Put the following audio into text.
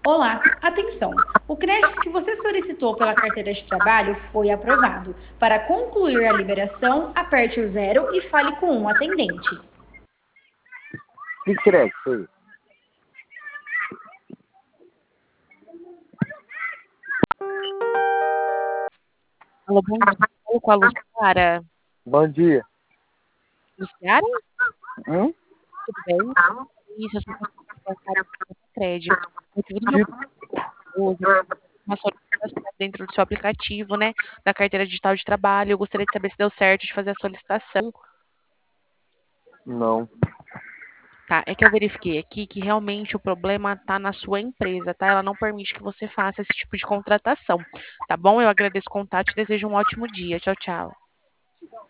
Olá, atenção! O crédito que você solicitou pela carteira de trabalho foi aprovado. Para concluir a liberação, aperte o zero e fale com um atendente. Que crédito foi? Alô, bom dia. Falo com a Luciara. Bom dia. Luciara, Hum? tudo bem? Isso, eu sou secretária do crédito. O motivo do meu hoje é uma solicitação dentro do seu aplicativo, né? Da carteira digital de trabalho. Eu gostaria de saber se deu certo de fazer a solicitação. Não. Tá, é que eu verifiquei aqui que realmente o problema tá na sua empresa, tá? Ela não permite que você faça esse tipo de contratação, tá bom? Eu agradeço o contato e desejo um ótimo dia. Tchau, tchau.